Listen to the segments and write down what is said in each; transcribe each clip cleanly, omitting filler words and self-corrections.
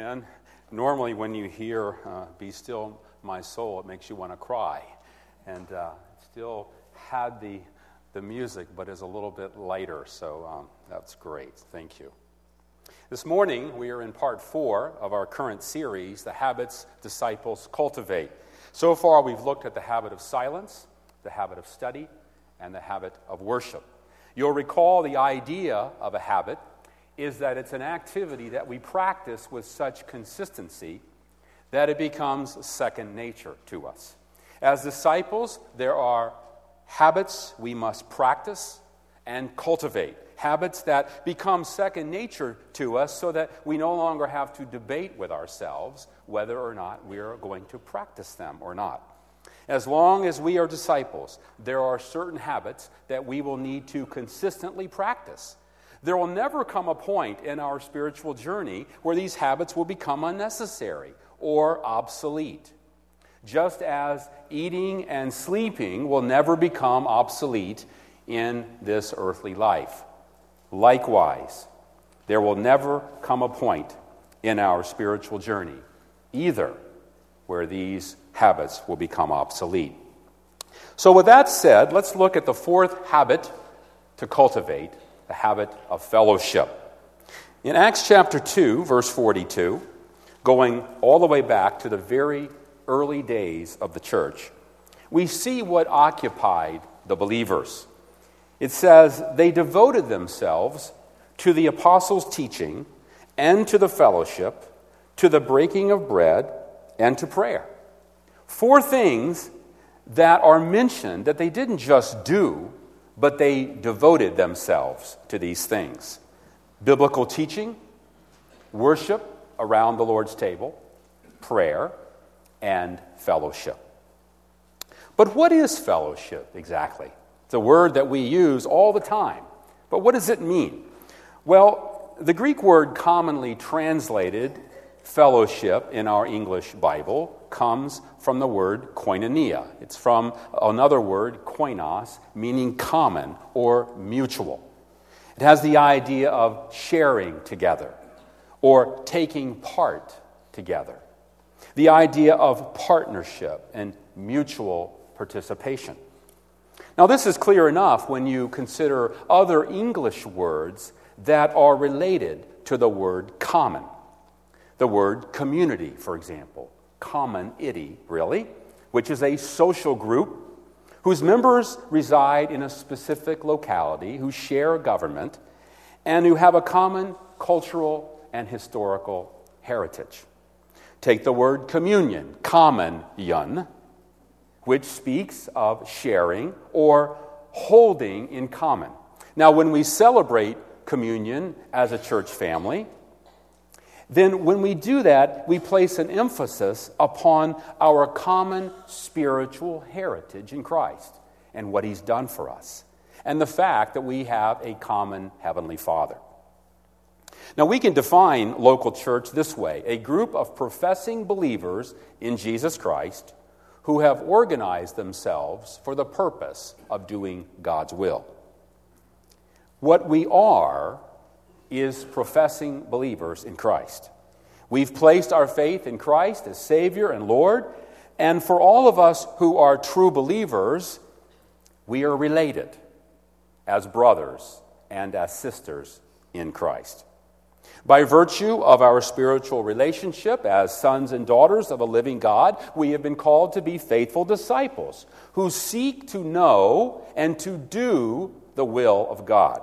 Amen. Normally when you hear Be Still My Soul, it makes you want to cry. And still had the music, but is a little bit lighter, so that's great. Thank you. This morning, we are in part 4 of our current series, The Habits Disciples Cultivate. So far, we've looked at the habit of silence, the habit of study, and the habit of worship. You'll recall the idea of a habit is that it's an activity that we practice with such consistency that it becomes second nature to us. As disciples, there are habits we must practice and cultivate, habits that become second nature to us so that we no longer have to debate with ourselves whether or not we are going to practice them or not. As long as we are disciples, there are certain habits that we will need to consistently practice. There will never come a point in our spiritual journey where these habits will become unnecessary or obsolete. Just as eating and sleeping will never become obsolete in this earthly life. Likewise, there will never come a point in our spiritual journey either where these habits will become obsolete. So with that said, let's look at the fourth habit to cultivate, the habit of fellowship. In Acts chapter 2, verse 42, going all the way back to the very early days of the church, we see what occupied the believers. It says, they devoted themselves to the apostles' teaching and to the fellowship, to the breaking of bread, and to prayer. 4 things that are mentioned that they didn't just do, but they devoted themselves to these things. Biblical teaching, worship around the Lord's table, prayer, and fellowship. But what is fellowship exactly? It's a word that we use all the time. But what does it mean? Well, the Greek word commonly translated fellowship in our English Bible comes from the word koinonia. It's from another word, koinos, meaning common or mutual. It has the idea of sharing together or taking part together. The idea of partnership and mutual participation. Now, this is clear enough when you consider other English words that are related to the word common. The word community, for example, community, really, which is a social group whose members reside in a specific locality, who share a government, and who have a common cultural and historical heritage. Take the word communion, communion, which speaks of sharing or holding in common. Now, when we celebrate communion as a church family, then when we do that, we place an emphasis upon our common spiritual heritage in Christ and what He's done for us, and the fact that we have a common Heavenly Father. Now, we can define local church this way: a group of professing believers in Jesus Christ who have organized themselves for the purpose of doing God's will. What we are is professing believers in Christ. We've placed our faith in Christ as Savior and Lord, and for all of us who are true believers, we are related as brothers and as sisters in Christ. By virtue of our spiritual relationship as sons and daughters of a living God, we have been called to be faithful disciples who seek to know and to do the will of God.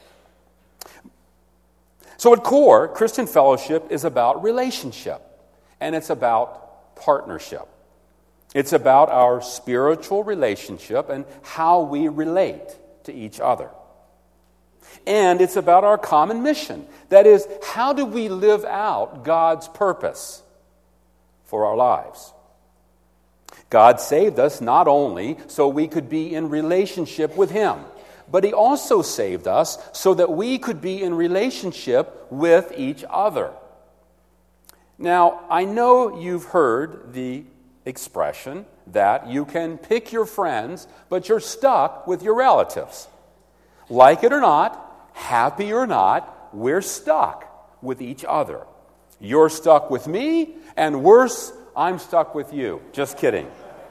So at core, Christian fellowship is about relationship, and it's about partnership. It's about our spiritual relationship and how we relate to each other. And it's about our common mission. That is, how do we live out God's purpose for our lives? God saved us not only so we could be in relationship with Him, but He also saved us so that we could be in relationship with each other. Now, I know you've heard the expression that you can pick your friends, but you're stuck with your relatives. Like it or not, happy or not, we're stuck with each other. You're stuck with me, and worse, I'm stuck with you. Just kidding.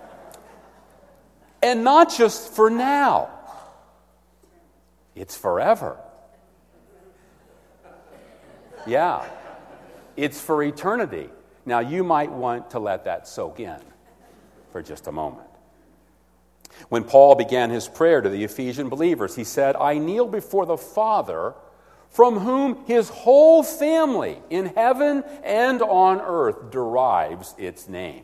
And not just for now. It's forever. Yeah. It's for eternity. Now, you might want to let that soak in for just a moment. When Paul began his prayer to the Ephesian believers, he said, I kneel before the Father, from whom his whole family in heaven and on earth derives its name.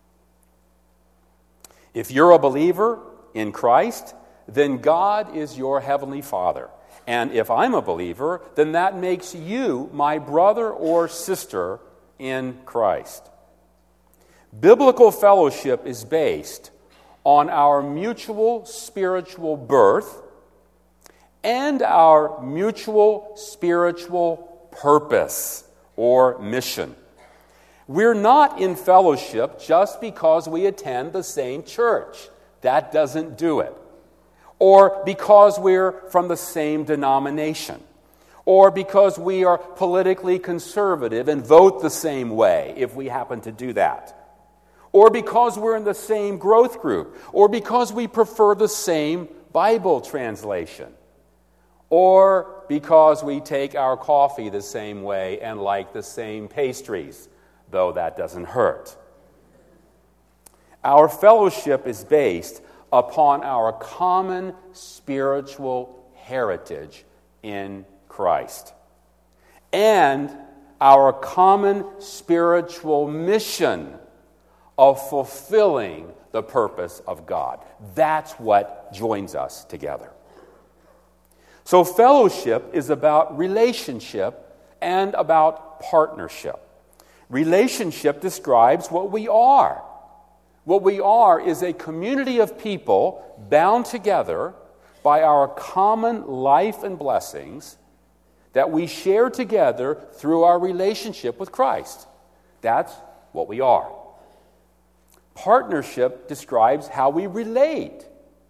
If you're a believer in Christ, then God is your heavenly Father. And if I'm a believer, then that makes you my brother or sister in Christ. Biblical fellowship is based on our mutual spiritual birth and our mutual spiritual purpose or mission. We're not in fellowship just because we attend the same church. That doesn't do it. Or because we're from the same denomination. Or because we are politically conservative and vote the same way, if we happen to do that. Or because we're in the same growth group. Or because we prefer the same Bible translation. Or because we take our coffee the same way and like the same pastries, though that doesn't hurt. Our fellowship is based upon our common spiritual heritage in Christ and our common spiritual mission of fulfilling the purpose of God. That's what joins us together. So fellowship is about relationship and about partnership. Relationship describes what we are. What we are is a community of people bound together by our common life and blessings that we share together through our relationship with Christ. That's what we are. Partnership describes how we relate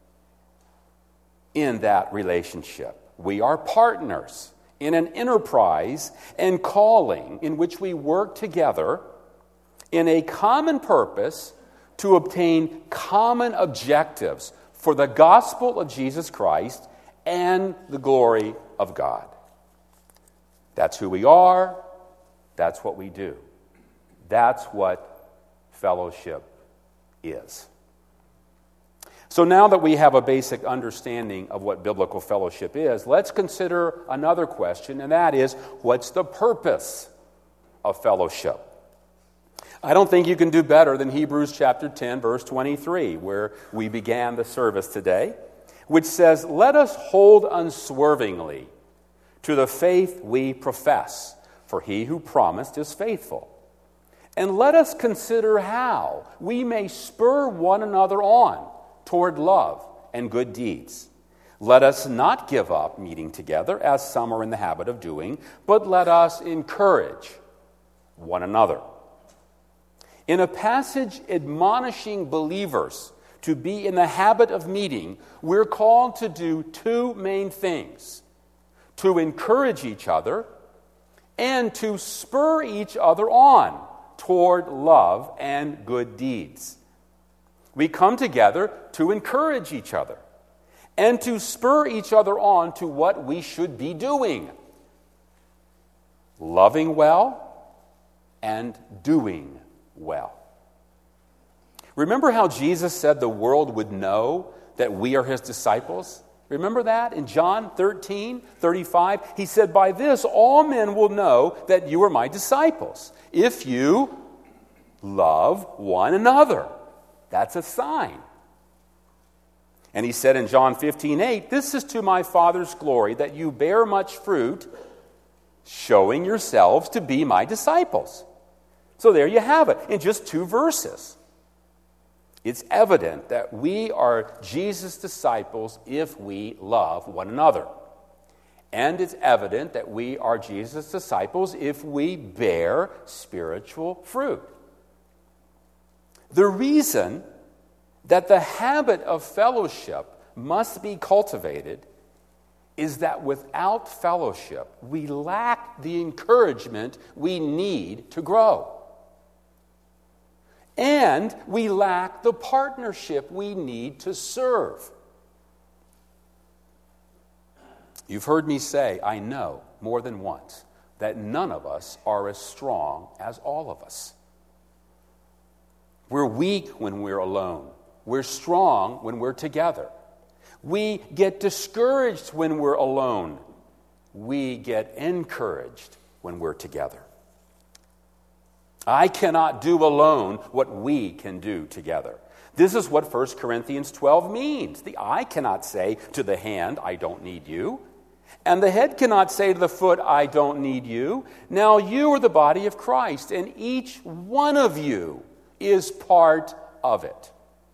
in that relationship. We are partners in an enterprise and calling in which we work together in a common purpose to obtain common objectives for the gospel of Jesus Christ and the glory of God. That's who we are. That's what we do. That's what fellowship is. So now that we have a basic understanding of what biblical fellowship is, let's consider another question, and that is, what's the purpose of fellowship? I don't think you can do better than Hebrews chapter 10, verse 23, where we began the service today, which says, let us hold unswervingly to the faith we profess, for he who promised is faithful. And let us consider how we may spur one another on toward love and good deeds. Let us not give up meeting together, as some are in the habit of doing, but let us encourage one another. In a passage admonishing believers to be in the habit of meeting, we're called to do two main things: to encourage each other and to spur each other on toward love and good deeds. We come together to encourage each other and to spur each other on to what we should be doing: loving well and doing well. Remember how Jesus said the world would know that we are his disciples? Remember that in John 13:35? He said, by this all men will know that you are my disciples, if you love one another. That's a sign. And he said in John 15:8, this is to my Father's glory, that you bear much fruit, showing yourselves to be my disciples. So there you have it, in just 2 verses. It's evident that we are Jesus' disciples if we love one another. And it's evident that we are Jesus' disciples if we bear spiritual fruit. The reason that the habit of fellowship must be cultivated is that without fellowship, we lack the encouragement we need to grow. And we lack the partnership we need to serve. You've heard me say, I know, more than once, that none of us are as strong as all of us. We're weak when we're alone. We're strong when we're together. We get discouraged when we're alone. We get encouraged when we're together. I cannot do alone what we can do together. This is what 1 Corinthians 12 means. The eye cannot say to the hand, I don't need you. And the head cannot say to the foot, I don't need you. Now you are the body of Christ, and each one of you is part of it.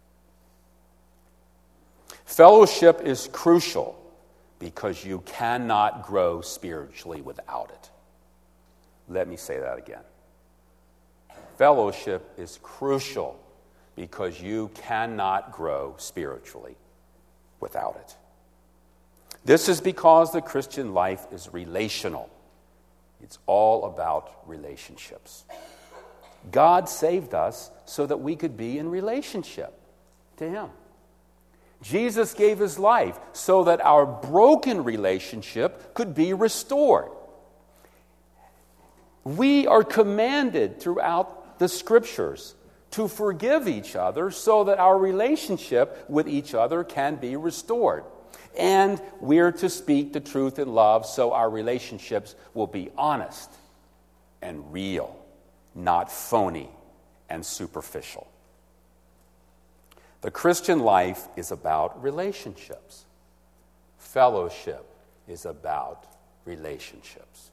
Fellowship is crucial because you cannot grow spiritually without it. Let me say that again. Fellowship is crucial because you cannot grow spiritually without it. This is because the Christian life is relational. It's all about relationships. God saved us so that we could be in relationship to Him. Jesus gave His life so that our broken relationship could be restored. We are commanded throughout the Scriptures to forgive each other so that our relationship with each other can be restored. And we're to speak the truth in love so our relationships will be honest and real, not phony and superficial. The Christian life is about relationships. Fellowship is about relationships.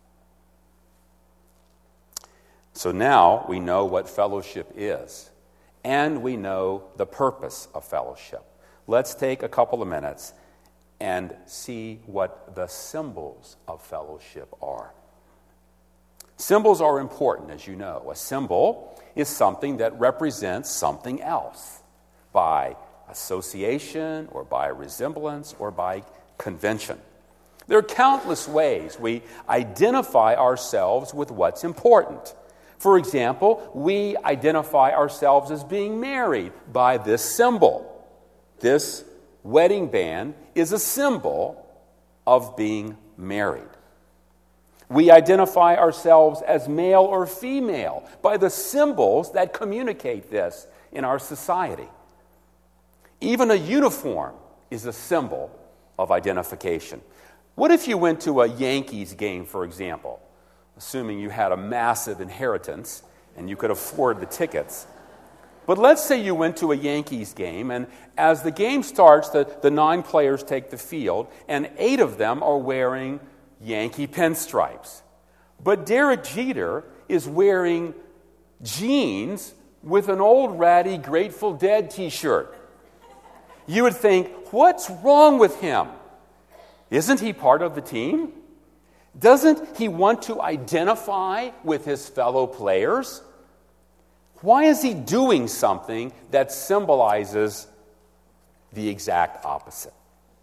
So now we know what fellowship is, and we know the purpose of fellowship. Let's take a couple of minutes and see what the symbols of fellowship are. Symbols are important, as you know. A symbol is something that represents something else by association or by resemblance or by convention. There are countless ways we identify ourselves with what's important. For example, we identify ourselves as being married by this symbol. This wedding band is a symbol of being married. We identify ourselves as male or female by the symbols that communicate this in our society. Even a uniform is a symbol of identification. What if you went to a Yankees game, for example, assuming you had a massive inheritance and you could afford the tickets? But let's say you went to a Yankees game, and as the game starts, the 9 players take the field, and 8 of them are wearing Yankee pinstripes. But Derek Jeter is wearing jeans with an old ratty Grateful Dead t-shirt. You would think, what's wrong with him? Isn't he part of the team? Doesn't he want to identify with his fellow players? Why is he doing something that symbolizes the exact opposite?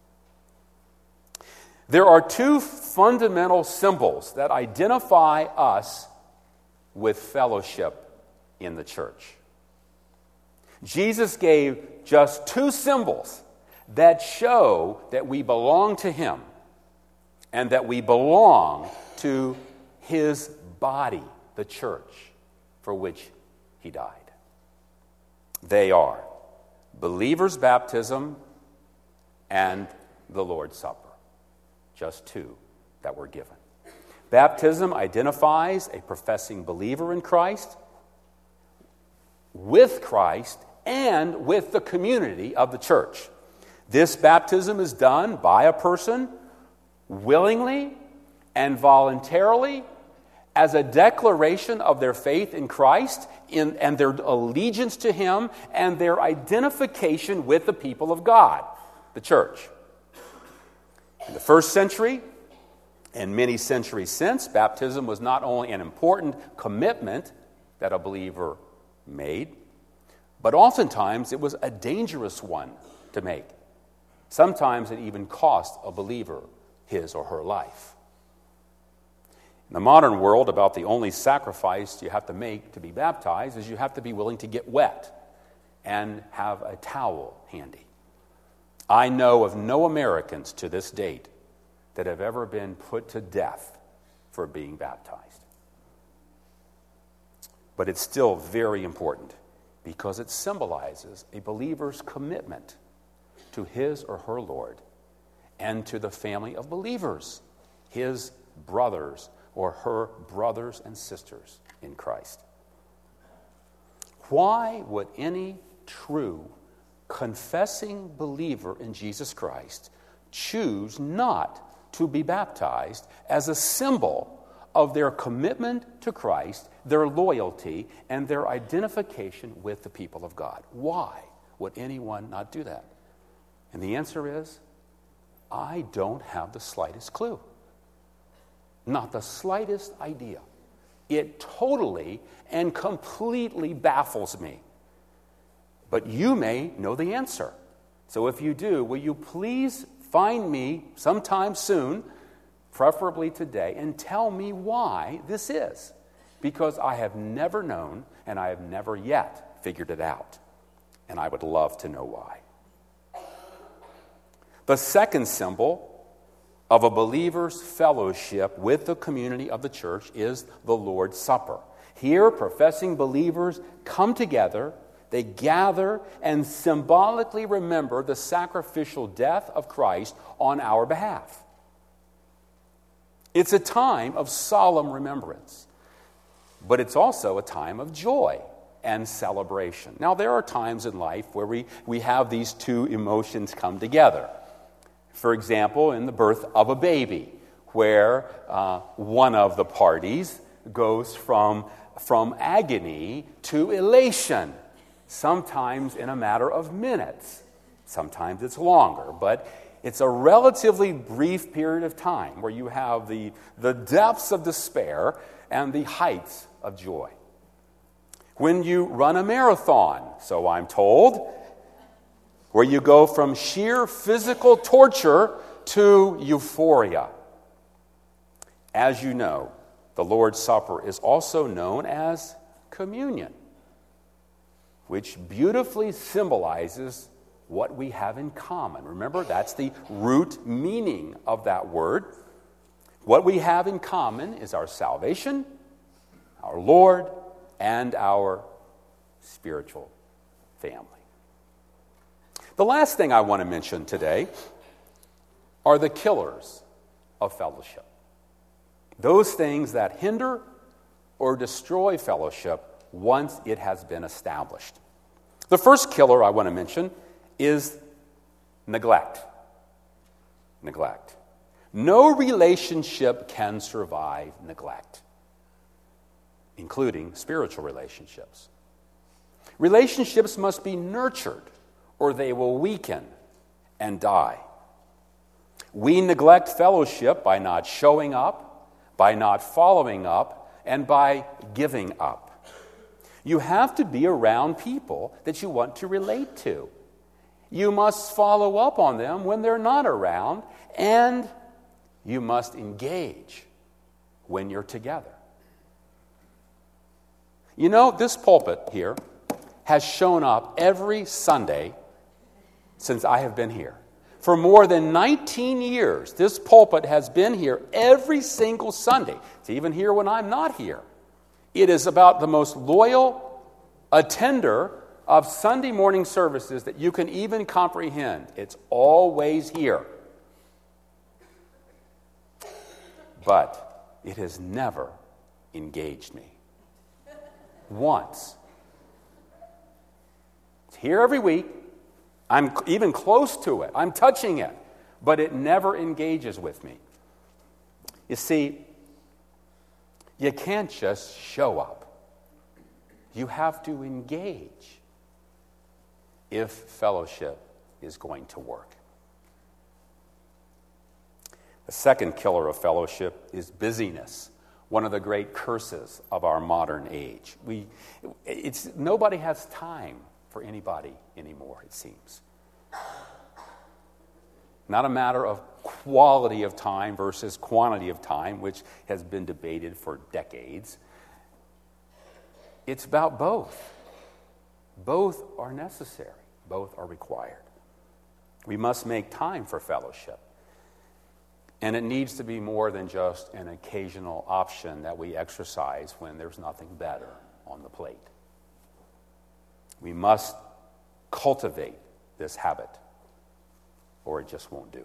There are 2 fundamental symbols that identify us with fellowship in the church. Jesus gave just 2 symbols that show that we belong to Him and that we belong to His body, the church, for which He died. They are believer's baptism and the Lord's Supper. Just 2 that were given. Baptism identifies a professing believer in Christ, with Christ, and with the community of the church. This baptism is done by a person willingly and voluntarily as a declaration of their faith in Christ and their allegiance to Him and their identification with the people of God, the church. In the first century, and many centuries since, baptism was not only an important commitment that a believer made, but oftentimes it was a dangerous one to make. Sometimes it even cost a believer his or her life. In the modern world, about the only sacrifice you have to make to be baptized is you have to be willing to get wet and have a towel handy. I know of no Americans to this date that have ever been put to death for being baptized. But it's still very important because it symbolizes a believer's commitment to his or her Lord and to the family of believers, his brothers or her brothers and sisters in Christ. Why would any true confessing believer in Jesus Christ choose not to be baptized as a symbol of their commitment to Christ, their loyalty, and their identification with the people of God? Why would anyone not do that? And the answer is, I don't have the slightest clue. Not the slightest idea. It totally and completely baffles me. But you may know the answer. So if you do, will you please find me sometime soon, preferably today, and tell me why this is? Because I have never known, and I have never yet figured it out. And I would love to know why. The second symbol of a believer's fellowship with the community of the church is the Lord's Supper. Here, professing believers come together, they gather and symbolically remember the sacrificial death of Christ on our behalf. It's a time of solemn remembrance, but it's also a time of joy and celebration. Now, there are times in life where we have these two emotions come together. For example, in the birth of a baby, where one of the parties goes from agony to elation, sometimes in a matter of minutes. Sometimes it's longer, but it's a relatively brief period of time where you have the depths of despair and the heights of joy. When you run a marathon, so I'm told, where you go from sheer physical torture to euphoria. As you know, the Lord's Supper is also known as communion, which beautifully symbolizes what we have in common. Remember, that's the root meaning of that word. What we have in common is our salvation, our Lord, and our spiritual family. The last thing I want to mention today are the killers of fellowship. Those things that hinder or destroy fellowship once it has been established. The first killer I want to mention is neglect. Neglect. No relationship can survive neglect, including spiritual relationships. Relationships must be nurtured, or they will weaken and die. We neglect fellowship by not showing up, by not following up, and by giving up. You have to be around people that you want to relate to. You must follow up on them when they're not around, and you must engage when you're together. You know, this pulpit here has shown up every Sunday since I have been here. For more than 19 years, this pulpit has been here every single Sunday. It's even here when I'm not here. It is about the most loyal attender of Sunday morning services that you can even comprehend. It's always here. But it has never engaged me. Once. It's here every week. I'm even close to it. I'm touching it. But it never engages with me. You see, you can't just show up. You have to engage if fellowship is going to work. The second killer of fellowship is busyness, one of the great curses of our modern age. Nobody has time for anybody anymore, it seems. Not a matter of quality of time versus quantity of time, which has been debated for decades. It's about both. Both are necessary. Both are required. We must make time for fellowship. And it needs to be more than just an occasional option that we exercise when there's nothing better on the plate. We must cultivate this habit, or it just won't do.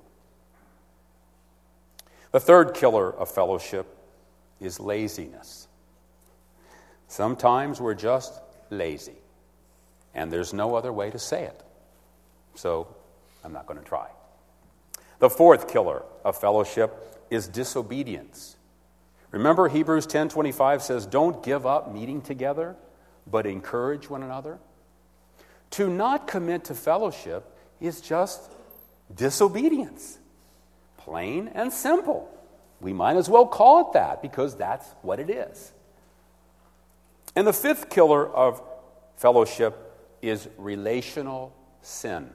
The third killer of fellowship is laziness. Sometimes we're just lazy, and there's no other way to say it. So I'm not going to try. The fourth killer of fellowship is disobedience. Remember, Hebrews 10:25 says, "Don't give up meeting together, but encourage one another." To not commit to fellowship is just disobedience. Plain and simple. We might as well call it that because that's what it is. And the fifth killer of fellowship is relational sin.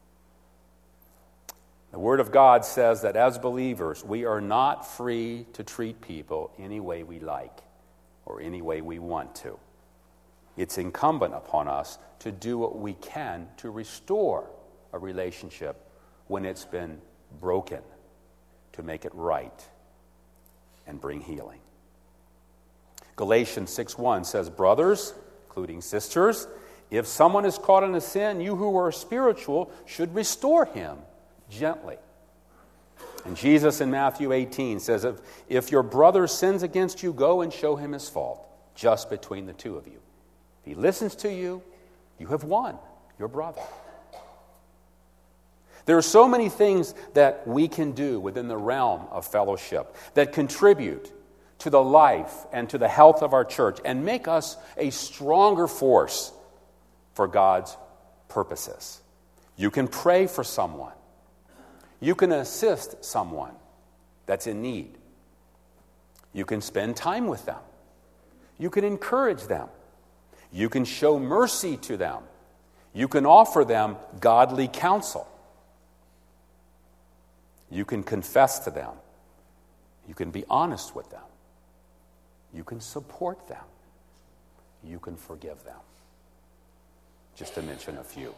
The Word of God says that as believers, we are not free to treat people any way we like or any way we want to. It's incumbent upon us to do what we can to restore a relationship when it's been broken, to make it right and bring healing. Galatians 6:1 says, "Brothers, including sisters, if someone is caught in a sin, you who are spiritual should restore him gently." And Jesus in Matthew 18 says, if your brother sins against you, go and show him his fault, just between the two of you. If he listens to you, you have won your brother. There are so many things that we can do within the realm of fellowship that contribute to the life and to the health of our church and make us a stronger force for God's purposes. You can pray for someone. You can assist someone that's in need. You can spend time with them. You can encourage them. You can show mercy to them. You can offer them godly counsel. You can confess to them. You can be honest with them. You can support them. You can forgive them. Just to mention a few.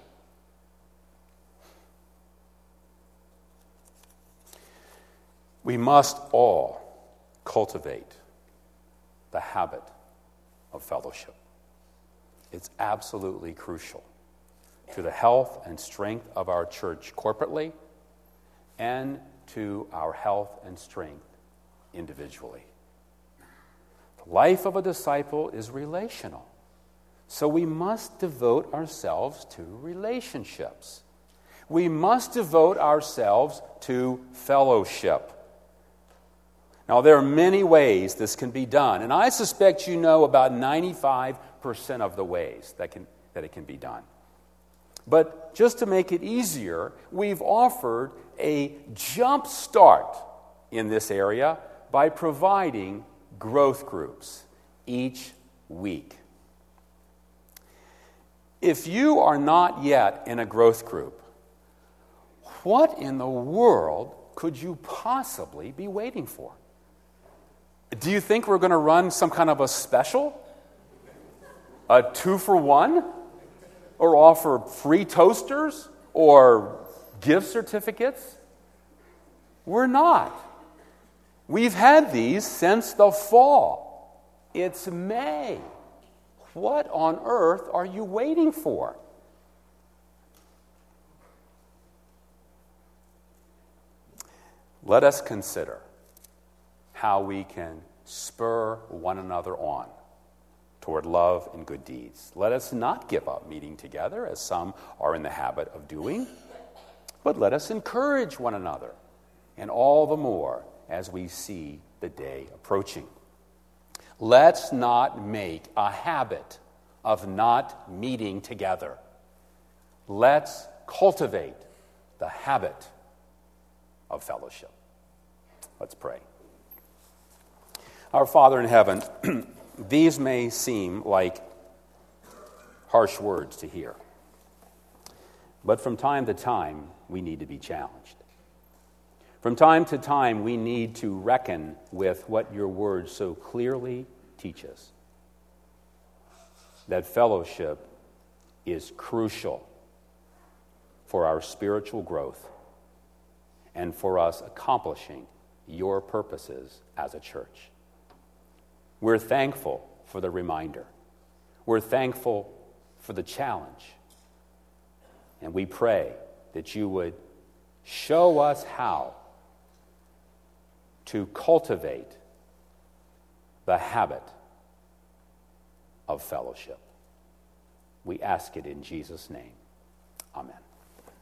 We must all cultivate the habit of fellowship. It's absolutely crucial to the health and strength of our church corporately and to our health and strength individually. The life of a disciple is relational, so we must devote ourselves to relationships. We must devote ourselves to fellowship. Now, there are many ways this can be done, and I suspect you know about 95% of the ways that it can be done. But just to make it easier, we've offered a jump start in this area by providing growth groups each week. If you are not yet in a growth group, what in the world could you possibly be waiting for? Do you think we're going to run some kind of a special? A 2-for-1? Or offer free toasters? Or gift certificates? We're not. We've had these since the fall. It's May. What on earth are you waiting for? Let us consider how we can spur one another on toward love and good deeds. Let us not give up meeting together, as some are in the habit of doing, but let us encourage one another, and all the more as we see the day approaching. Let's not make a habit of not meeting together. Let's cultivate the habit of fellowship. Let's pray. Our Father in heaven, these may seem like harsh words to hear, but from time to time, we need to be challenged. From time to time, we need to reckon with what your word so clearly teaches, that fellowship is crucial for our spiritual growth and for us accomplishing your purposes as a church. We're thankful for the reminder. We're thankful for the challenge. And we pray that you would show us how to cultivate the habit of fellowship. We ask it in Jesus' name. Amen.